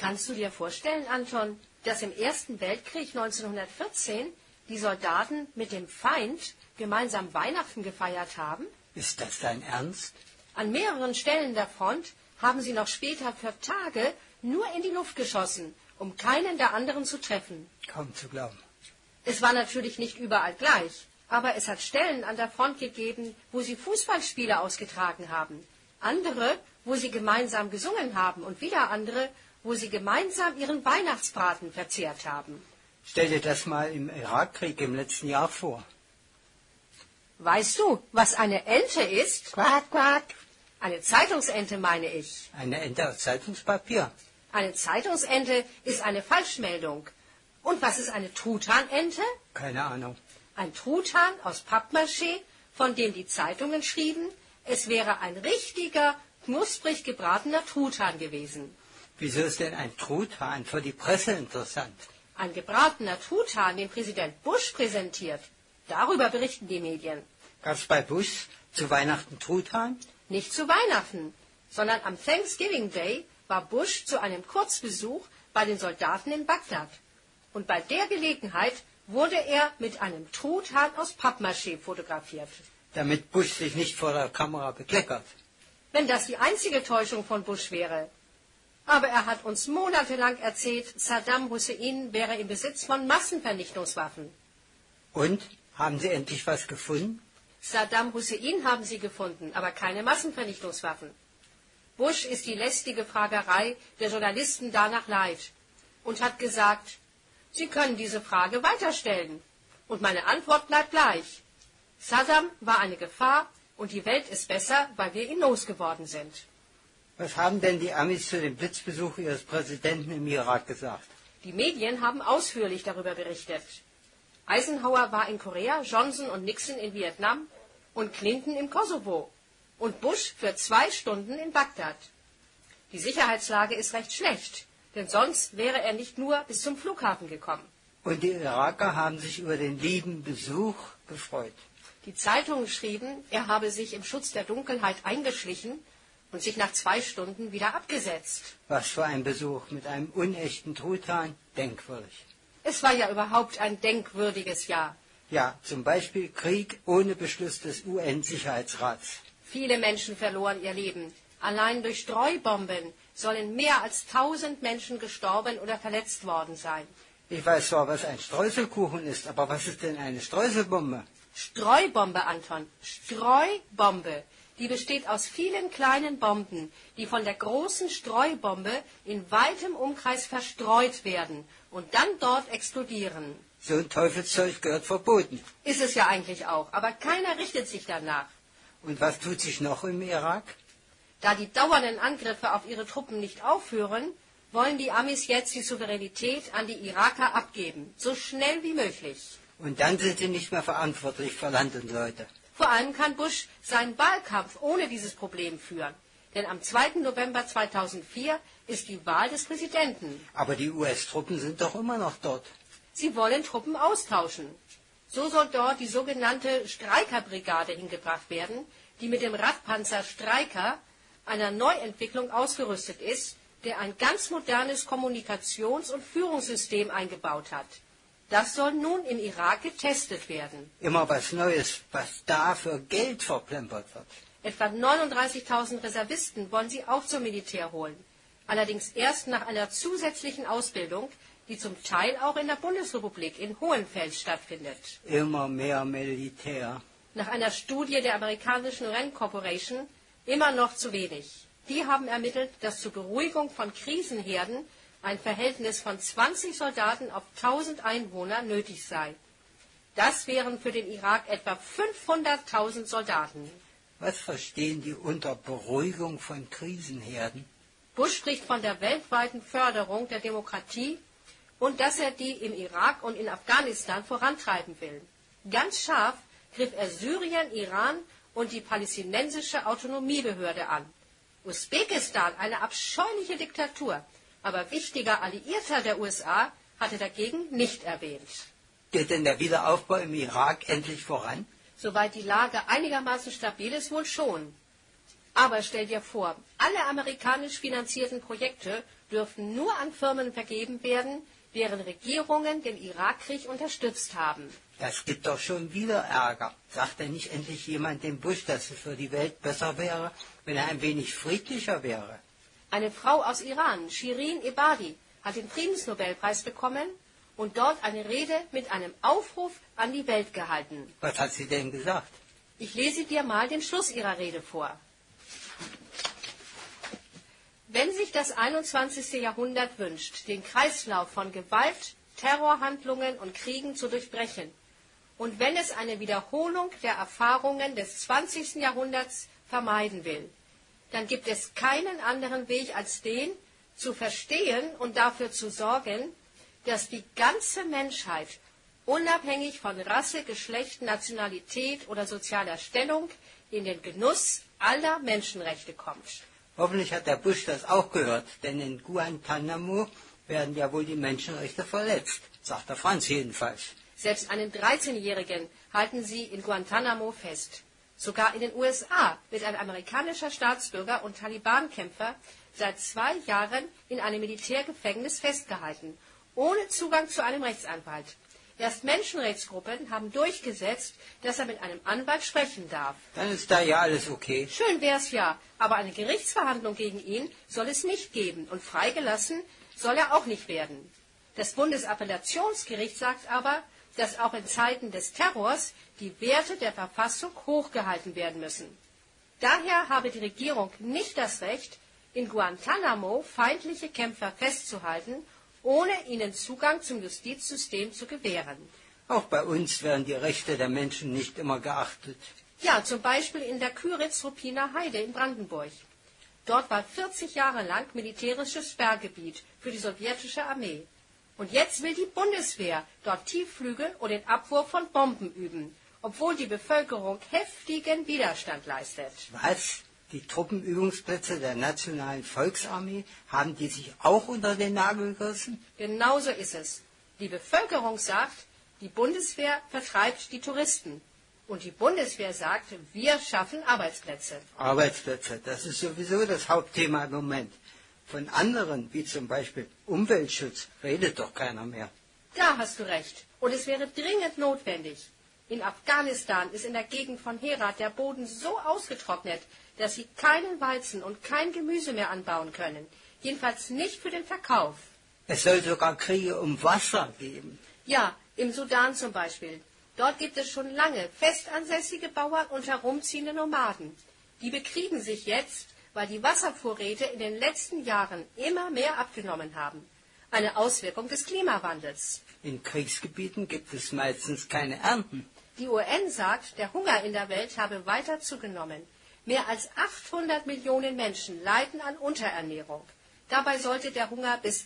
Kannst du dir vorstellen, Anton, dass im Ersten Weltkrieg 1914 die Soldaten mit dem Feind gemeinsam Weihnachten gefeiert haben? Ist das dein Ernst? An mehreren Stellen der Front haben sie noch später für Tage nur in die Luft geschossen, um keinen der anderen zu treffen. Kaum zu glauben. Es war natürlich nicht überall gleich, aber es hat Stellen an der Front gegeben, wo sie Fußballspiele ausgetragen haben, andere, wo sie gemeinsam gesungen haben und wieder andere, wo sie gemeinsam ihren Weihnachtsbraten verzehrt haben. Stell dir das mal im Irakkrieg im letzten Jahr vor. Weißt du, was eine Ente ist? Quack, quack. Eine Zeitungsente, meine ich. Eine Ente aus Zeitungspapier. Eine Zeitungsente ist eine Falschmeldung. Und was ist eine Truthahnente? Keine Ahnung. Ein Truthahn aus Pappmaché, von dem die Zeitungen schrieben, es wäre ein richtiger, knusprig gebratener Truthahn gewesen. Wieso ist denn ein Truthahn für die Presse interessant? Ein gebratener Truthahn, den Präsident Bush präsentiert. Darüber berichten die Medien. Gab's bei Bush zu Weihnachten Truthahn? Nicht zu Weihnachten, sondern am Thanksgiving Day war Bush zu einem Kurzbesuch bei den Soldaten in Bagdad. Und bei der Gelegenheit wurde er mit einem Truthahn aus Pappmaché fotografiert. Damit Bush sich nicht vor der Kamera bekleckert. Wenn das die einzige Täuschung von Bush wäre. Aber er hat uns monatelang erzählt, Saddam Hussein wäre im Besitz von Massenvernichtungswaffen. Und? Haben Sie endlich was gefunden? Saddam Hussein haben sie gefunden, aber keine Massenvernichtungswaffen. Bush ist die lästige Fragerei der Journalisten danach leid und hat gesagt, Sie können diese Frage weiterstellen. Und meine Antwort bleibt gleich. Saddam war eine Gefahr und die Welt ist besser, weil wir ihn losgeworden sind. Was haben denn die Amis zu dem Blitzbesuch ihres Präsidenten im Irak gesagt? Die Medien haben ausführlich darüber berichtet. Eisenhower war in Korea, Johnson und Nixon in Vietnam und Clinton im Kosovo und Bush für 2 Stunden in Bagdad. Die Sicherheitslage ist recht schlecht, denn sonst wäre er nicht nur bis zum Flughafen gekommen. Und die Iraker haben sich über den lieben Besuch gefreut. Die Zeitungen schrieben, er habe sich im Schutz der Dunkelheit eingeschlichen und sich nach 2 Stunden wieder abgesetzt. Was für ein Besuch mit einem unechten Truthahn, denkwürdig. Es war ja überhaupt ein denkwürdiges Jahr. Ja, zum Beispiel Krieg ohne Beschluss des UN-Sicherheitsrats. Viele Menschen verloren ihr Leben. Allein durch Streubomben sollen mehr als 1000 Menschen gestorben oder verletzt worden sein. Ich weiß zwar, was ein Streuselkuchen ist, aber was ist denn eine Streuselbombe? Streubombe, Anton. Streubombe. Die besteht aus vielen kleinen Bomben, die von der großen Streubombe in weitem Umkreis verstreut werden und dann dort explodieren. So ein Teufelszeug gehört verboten. Ist es ja eigentlich auch, aber keiner richtet sich danach. Und was tut sich noch im Irak? Da die dauernden Angriffe auf ihre Truppen nicht aufhören, wollen die Amis jetzt die Souveränität an die Iraker abgeben, so schnell wie möglich. Und dann sind sie nicht mehr verantwortlich für Land und Leute. Vor allem kann Bush seinen Wahlkampf ohne dieses Problem führen. Denn am 2. November 2004 ist die Wahl des Präsidenten. Aber die US-Truppen sind doch immer noch dort. Sie wollen Truppen austauschen. So soll dort die sogenannte Streikerbrigade hingebracht werden, die mit dem Radpanzer Stryker, einer Neuentwicklung, ausgerüstet ist, der ein ganz modernes Kommunikations- und Führungssystem eingebaut hat. Das soll nun im Irak getestet werden. Immer was Neues, was da für Geld verplempert wird. Etwa 39.000 Reservisten wollen sie auch zum Militär holen. Allerdings erst nach einer zusätzlichen Ausbildung, die zum Teil auch in der Bundesrepublik in Hohenfels stattfindet. Immer mehr Militär. Nach einer Studie der amerikanischen Rand Corporation immer noch zu wenig. Die haben ermittelt, dass zur Beruhigung von Krisenherden ein Verhältnis von 20 Soldaten auf 1000 Einwohner nötig sei. Das wären für den Irak etwa 500.000 Soldaten. Was verstehen die unter Beruhigung von Krisenherden? Bush spricht von der weltweiten Förderung der Demokratie und dass er die im Irak und in Afghanistan vorantreiben will. Ganz scharf griff er Syrien, Iran und die palästinensische Autonomiebehörde an. Usbekistan, eine abscheuliche Diktatur, aber wichtiger Alliierter der USA, hat er dagegen nicht erwähnt. Geht denn der Wiederaufbau im Irak endlich voran? Soweit die Lage einigermaßen stabil ist, wohl schon. Aber stell dir vor, alle amerikanisch finanzierten Projekte dürfen nur an Firmen vergeben werden, deren Regierungen den Irakkrieg unterstützt haben. Das gibt doch schon wieder Ärger. Sagt denn nicht endlich jemand dem Bush, dass es für die Welt besser wäre, wenn er ein wenig friedlicher wäre? Eine Frau aus Iran, Shirin Ebadi, hat den Friedensnobelpreis bekommen und dort eine Rede mit einem Aufruf an die Welt gehalten. Was hat sie denn gesagt? Ich lese dir mal den Schluss ihrer Rede vor. Wenn sich das 21. Jahrhundert wünscht, den Kreislauf von Gewalt, Terrorhandlungen und Kriegen zu durchbrechen, und wenn es eine Wiederholung der Erfahrungen des 20. Jahrhunderts vermeiden will, dann gibt es keinen anderen Weg als den, zu verstehen und dafür zu sorgen, dass die ganze Menschheit, unabhängig von Rasse, Geschlecht, Nationalität oder sozialer Stellung, in den Genuss aller Menschenrechte kommt. Hoffentlich hat der Bush das auch gehört, denn in Guantanamo werden ja wohl die Menschenrechte verletzt, sagt der Franz jedenfalls. Selbst einen 13-Jährigen halten sie in Guantanamo fest. Sogar in den USA wird ein amerikanischer Staatsbürger und Taliban-Kämpfer seit 2 Jahren in einem Militärgefängnis festgehalten, ohne Zugang zu einem Rechtsanwalt. Erst Menschenrechtsgruppen haben durchgesetzt, dass er mit einem Anwalt sprechen darf. Dann ist da ja alles okay. Schön wär's ja, aber eine Gerichtsverhandlung gegen ihn soll es nicht geben und freigelassen soll er auch nicht werden. Das Bundesappellationsgericht sagt aber, dass auch in Zeiten des Terrors die Werte der Verfassung hochgehalten werden müssen. Daher habe die Regierung nicht das Recht, in Guantanamo feindliche Kämpfer festzuhalten, ohne ihnen Zugang zum Justizsystem zu gewähren. Auch bei uns werden die Rechte der Menschen nicht immer geachtet. Ja, zum Beispiel in der Küritz-Ruppiner Heide in Brandenburg. Dort war 40 Jahre lang militärisches Sperrgebiet für die sowjetische Armee. Und jetzt will die Bundeswehr dort Tiefflüge und den Abwurf von Bomben üben, obwohl die Bevölkerung heftigen Widerstand leistet. Was? Die Truppenübungsplätze der Nationalen Volksarmee, haben die sich auch unter den Nagel gerissen? Genauso ist es. Die Bevölkerung sagt, die Bundeswehr vertreibt die Touristen. Und die Bundeswehr sagt, wir schaffen Arbeitsplätze. Arbeitsplätze, das ist sowieso das Hauptthema im Moment. Von anderen, wie zum Beispiel Umweltschutz, redet doch keiner mehr. Da hast du recht. Und es wäre dringend notwendig. In Afghanistan ist in der Gegend von Herat der Boden so ausgetrocknet, dass sie keinen Weizen und kein Gemüse mehr anbauen können. Jedenfalls nicht für den Verkauf. Es soll sogar Kriege um Wasser geben. Ja, im Sudan zum Beispiel. Dort gibt es schon lange festansässige Bauern und herumziehende Nomaden. Die bekriegen sich jetzt, weil die Wasservorräte in den letzten Jahren immer mehr abgenommen haben. Eine Auswirkung des Klimawandels. In Kriegsgebieten gibt es meistens keine Ernten. Die UN sagt, der Hunger in der Welt habe weiter zugenommen. Mehr als 800 Millionen Menschen leiden an Unterernährung. Dabei sollte der Hunger bis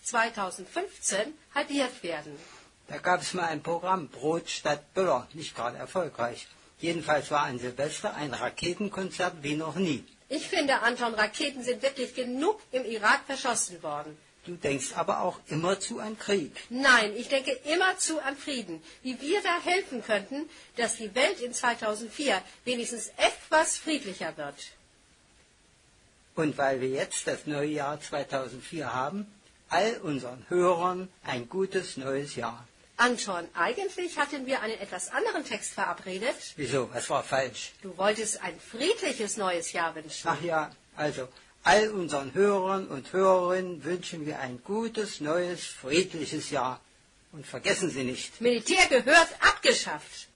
2015 halbiert werden. Da gab es mal ein Programm, Brot statt Böller, nicht gerade erfolgreich. Jedenfalls war an Silvester ein Raketenkonzert wie noch nie. Ich finde, Anton, Raketen sind wirklich genug im Irak verschossen worden. Du denkst aber auch immerzu an Krieg. Nein, ich denke immerzu an Frieden. Wie wir da helfen könnten, dass die Welt in 2004 wenigstens etwas friedlicher wird. Und weil wir jetzt das neue Jahr 2004 haben, all unseren Hörern ein gutes neues Jahr. Anton, eigentlich hatten wir einen etwas anderen Text verabredet. Wieso? Was war falsch? Du wolltest ein friedliches neues Jahr wünschen. Ach ja, also all unseren Hörern und Hörerinnen wünschen wir ein gutes, neues, friedliches Jahr. Und vergessen Sie nicht. Militär gehört abgeschafft.